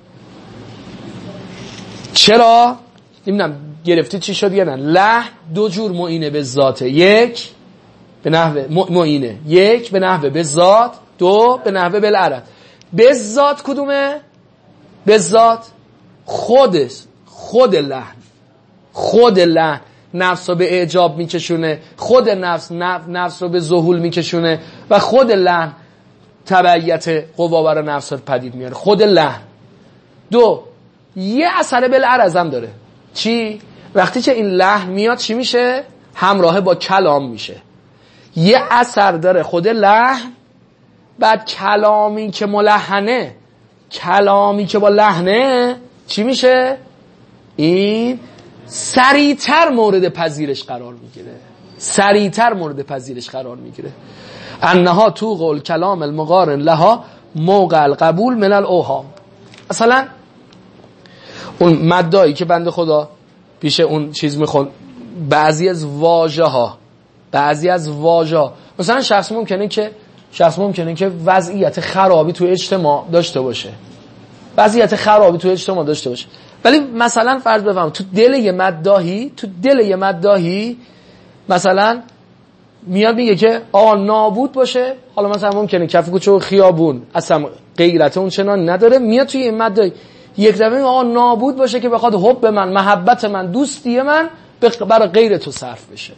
چرا؟ نمیدونم گرفتی چی شد یا نه. لحن دو جور معینه به ذات. یک به نحوه معینه یک به نحوه به ذات دو به نحوه بالعرض. به ذات کدومه؟ به ذات خودش خود لحن خود لحن نفس رو به اعجاب میکشونه خود نفس نفس رو به ذهول میکشونه و خود لحن تبعیت قوا برای نفس رو پدید میاره. خود لحن. دو یه اثر بالعرض هم داره. چی؟ وقتی که این لحن میاد چی میشه؟ همراه با کلام میشه. یه اثر داره خود لحن. بعد کلامی که ملحنه کلامی که با لحنه چی میشه؟ این سریعتر مورد پذیرش قرار میگیره سریعتر مورد پذیرش قرار میگیره. انها توق الکلام المقارن لها موقع القبول من الاوهام. مثلا اون مدایی که بنده خدا پیش اون چیز میخون بعضی از واژه ها بعضی از واژه ها مثلا شخص ممکنه که شخص ممکنه که وضعیت خرابی تو اجتماع داشته باشه وضعیت خرابی تو اجتماع داشته باشه ولی مثلا فرض بفهم تو دل یه مداحی تو دل یه مداحی مثلا میاد میگه که آقا نابود باشه، حالا مثلا ممکنه کف کوچه و خیابون اصلا غیرت اون چنان نداره، میاد توی این ماده یک دفعه آقا نابود باشه که بخواد حب من، محبت من، دوستی من برای غیر تو صرف بشه،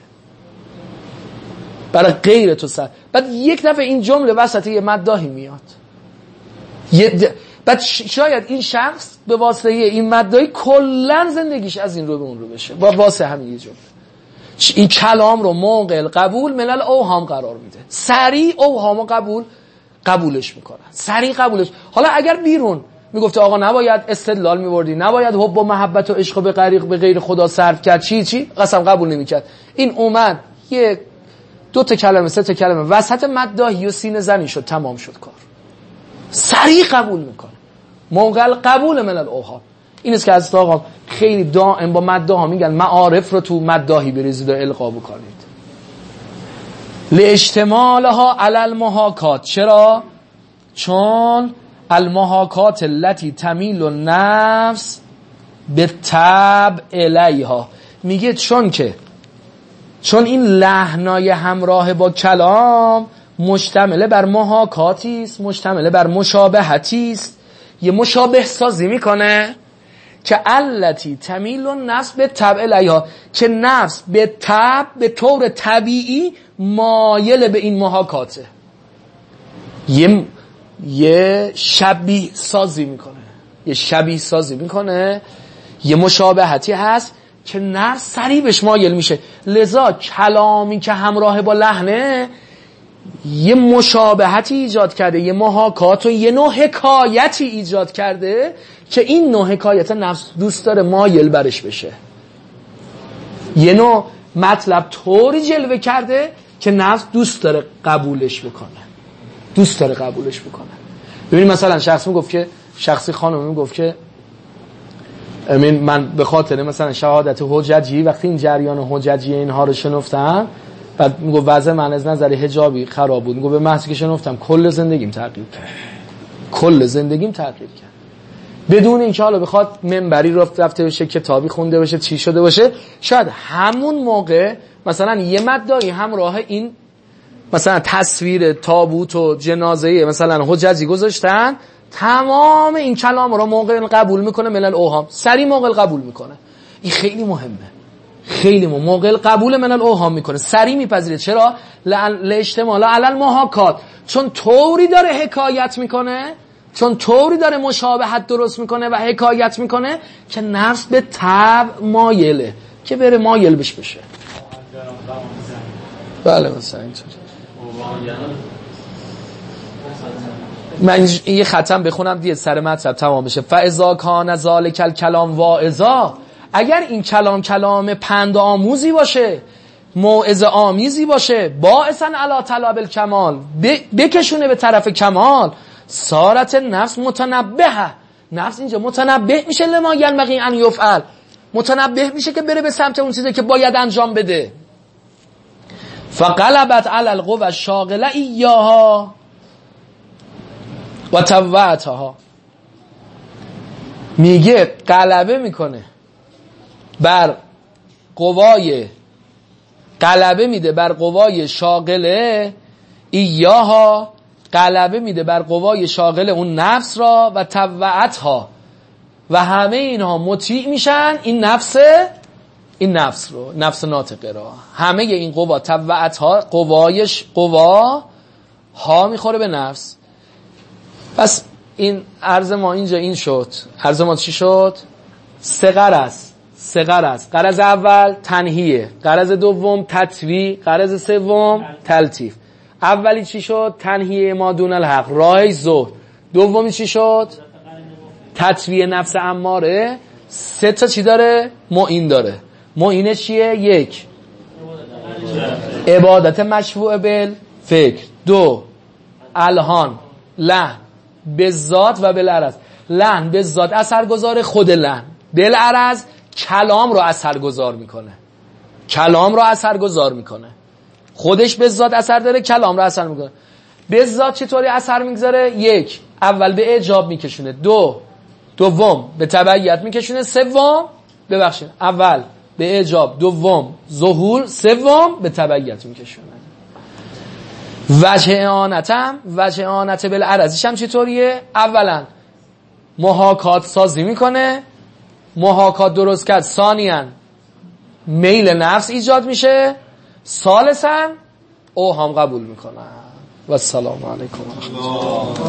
برای غیر تو صرف. بعد یک دفعه این جمله وسط یه مداحی میاد، یه بعد شاید این شخص به واسطه این مداحی کلا زندگیش از این رو به اون رو بشه با واسه همین یه جمله. این کلام رو موقع قبول ملل اوهام قرار میده، سریع اوهامو قبول قبولش میکنه، سریع قبولش. حالا اگر بیرون میگفته آقا نباید استدلال میوردی، نباید حب و محبت و عشق به غیر به غیر خدا صرف کرد، چی چی قسم قبول نمیکرد. این اومد یه دو تا کلمه سه تا کلمه وسط مداحی و سینه زنی شد، تمام شد کار، سریع قبول میکنه، موقع قبول ملل اوهام. این است که از آقا خیلی دائم با مداحا میگن معارف رو تو مداحی بریزید و القا بکنید. لاجتمالها علی المحاکات. چرا؟ چون المحاکات التي تمیل النفس بالطبع الیها. میگه چون که چون این لحنای همراه با کلام مشتمل بر محاکاتی است، مشتمل بر مشابهتی است، یه مشابه سازی میکنه که التی تمیل النفس به طبع الیها، که نفس به طبع به طور طبیعی مایل به این محاکاته، یه یه شبیه سازی میکنه، یه شبیه سازی میکنه، یه مشابهتی هست که نفس سریع بهش مایل میشه. لذا کلامی که همراه با لحنه یه مشابهتی ایجاد کرده، یه محاکات و یه نوع حکایتی ایجاد کرده که این نوع حکایت نفس دوست داره مایل برش بشه، یه نوع مطلب طوری جلوه کرده که نفس دوست داره قبولش بکنه، دوست داره قبولش بکنه. ببینید مثلا شخص میگفت که شخصی خانم میگفت که امین من به خاطر مثلا شهادت حججی وقتی این جریان حججی اینها رو شنفتم، بعد میگفت وضع من از نظر حجابی خراب بود، میگفت به محض که شنفتم کل زندگیم تغییر کرد، کل زندگیم تغییر کرد، بدون اینکه حالا بخواد منبری رفت رفته باشه، کتابی خونده باشه، چی شده باشه. شاید همون موقع مثلا یه مدعی همراه این مثلا تصویر تابوت و جنازه مثلا حججی گذاشتن، تمام این کلام رو موقع قبول میکنه ملل اوهام، سری موقع قبول میکنه. این خیلی مهمه، خیلی مهم. موقع قبول ملل اوهام میکنه، سری میپذیره. چرا؟ لاجتمال علی المحاکات، چون طوری داره حکایت میکنه، چون طوری داره مشابهت درست میکنه و حکایت میکنه که نفس به طبع مایله که بره مایل بش بشه. بله مثلا اینطوری. من یه ختم بخونم دیگه سر مطلب تمام بشه. فاذا کان ذالک الکلام واعظا، اگر این کلام کلام پند آموزی باشه، موعظه آمیزی باشه، باعثا علی طلب الکمال، بکشونه به طرف کمال، صارت نفس متنبهه، نفس اینجا متنبه میشه لما ینبغی ان یفعل، متنبه میشه که بره به سمت اون چیزی که باید انجام بده. فقلبت علی القوى الشاغله ایاها و طوعتها، میگه غلبه میکنه بر قوای، غلبه میده بر قوای شاغله ایاها، غلبه میده بر قوای شاغله اون نفس را و طوعتها، و همه اینها مطیع میشن این نفس، این نفس رو، نفس ناطقه را، همه این قوا طوعتها، قوایش قوا ها میخوره به نفس. پس این عرض ما اینجا این شد. عرض ما چی شد؟ سه غرض، سه غرض. غرض اول تنهیه، غرض دوم تطویع، غرض سوم تلطیف. اولی چی شد؟ تنهیه ما دون الحق، راه زهد. دومی چی شد؟ تطویع نفس اماره. سه تا چی داره؟ معین داره. معینش چیه؟ یک، عبادت مشروع بالفکر. دو، الهان، لحن به ذات و بالعرض. لحن به ذات اثرگذار، خود لحن بالعرض کلام رو اثرگذار میکنه، کلام رو اثرگذار میکنه، خودش به ذات اثر داره، کلام رو اثر میکنه. به ذات چطوری اثر میگذاره؟ یک، اول به اعجاب میکشونه، دو، دوم به تبعیت میکشونه، سوم ببخشید اول به اعجاب، دوم ظهور، سوم به تبعیت میکشونه. وجه اعانتم وجه اعانت بالعرضیش هم چطوریه؟ اولا محاکات سازی میکنه، محاکات درست کرد، ثانیاً میل نفس ایجاد میشه، ثالثاً اوهام قبول میکنن. و السلام علیکم و رحمت الله.